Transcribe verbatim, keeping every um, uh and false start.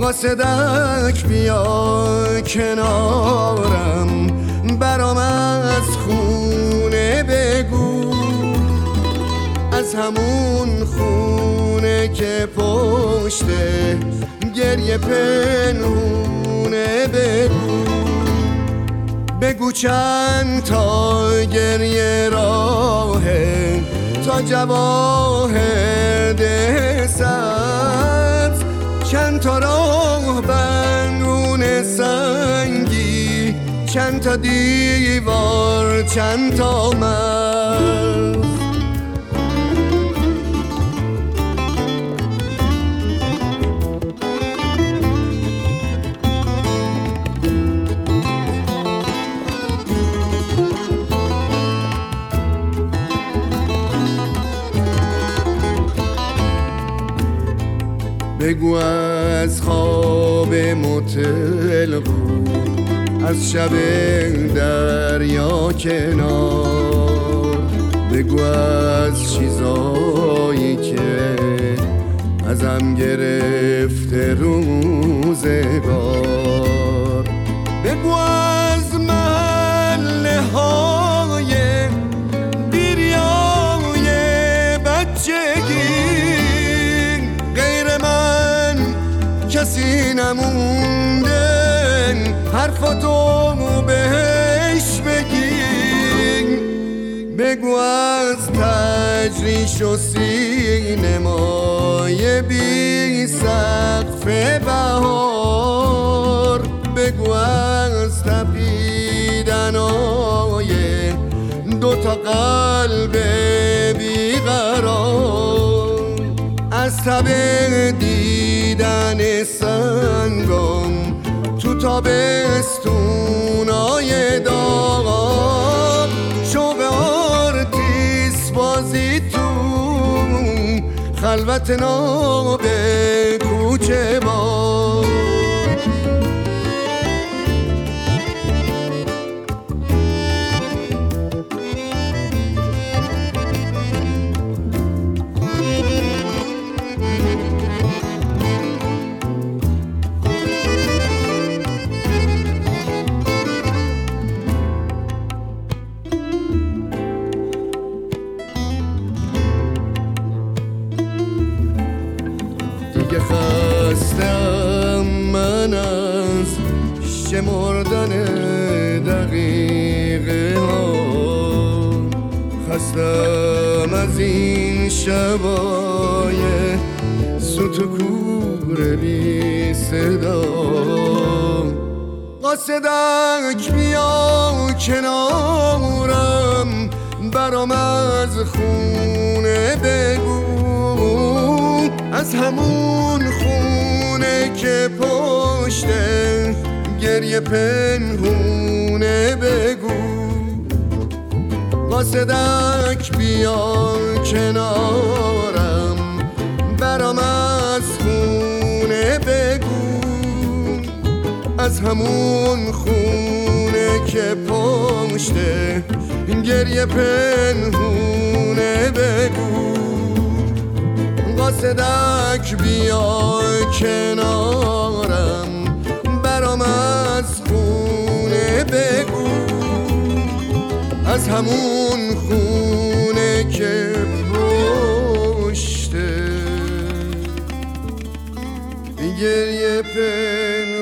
قاصدک بیا کنارم، برام از خونه بگو، از همون خونه که پشته گریه پنهونه بگو. بگو چند تا گریه راهه تا جواهر ده سبز، چند تا راه بندون سنگی، چند تا دیوار، چند تا مرز. بگو از خواب متل بود، از شب دریا کنار، بگو از چیزایی که ازم گرفته روزگار، بگو از محله های بیریای بچگی، کسی نمونده حرفاتو بهش بگی. بگو از تجریش و سینمای بی سقف بهار، بگو از تپیدنای دوتا قلب بیقرار، از تب دیدن سنگم تو تابستونای داغ، شوق آرتیس بازی تو خلوت ناب کوچه با. دیگه خستم من از شمردن دقیقه ها، خستم از این شبای سوت و کور بی صدا. قاصدک بیا کنارم، برام از خونه بگو، از همون خونه که پشته گریه پنهونه بگو. قاصدک بیا کنارم، برام از خونه بگو، از همون خونه که پشته گریه پنهونه بگو. قاصدک بیا کنارم، برام از خونه بگو، از همون خونه که پشته گریه پنهونه